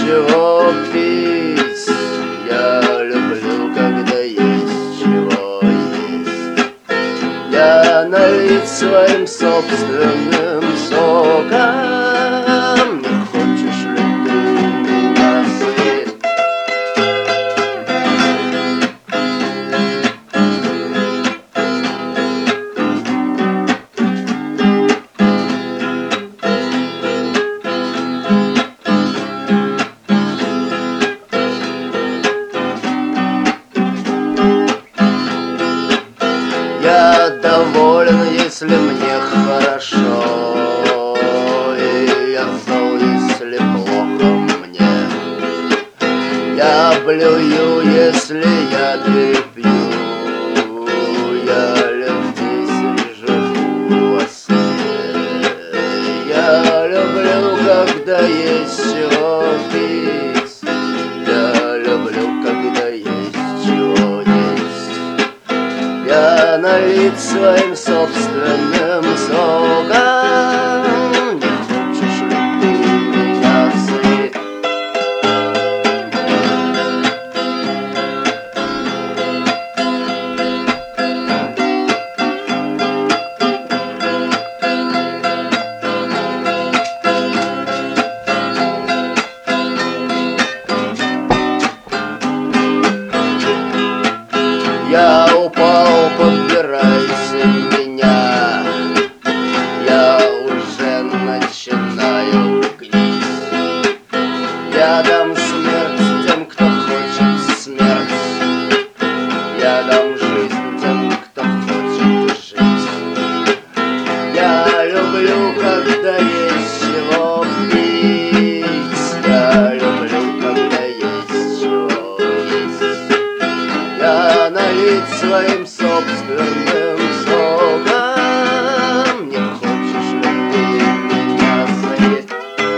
чего пить. Я люблю, когда есть чего есть. Я налить своим собственным соком. Не хочешь ли ты меня съесть? Я доволен, если мне хорошо, и я зол, если плохо мне. Я блюю, если я перепью. Я здесь живу во сне. Я люблю, когда есть чего пить. Я люблю, когда есть чего есть. Я налить своим собственным соком. Не хочешь ли ты меня съесть? Я упал, подбирайся меня. Я уже начинаю гнить. Я дам смерть тем, кто хочет смерть. Я дам жизнь тем, кто хочет жить. Я люблю, когда есть чего пить. Я люблю, когда есть чего есть. Я налить своим собственным соком. Не хочешь ли ты меня съесть?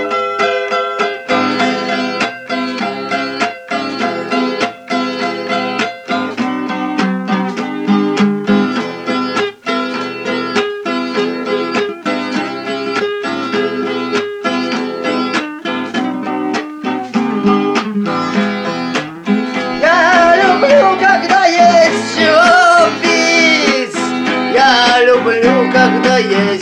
Я люблю, когда есть чего пить. Я люблю, когда есть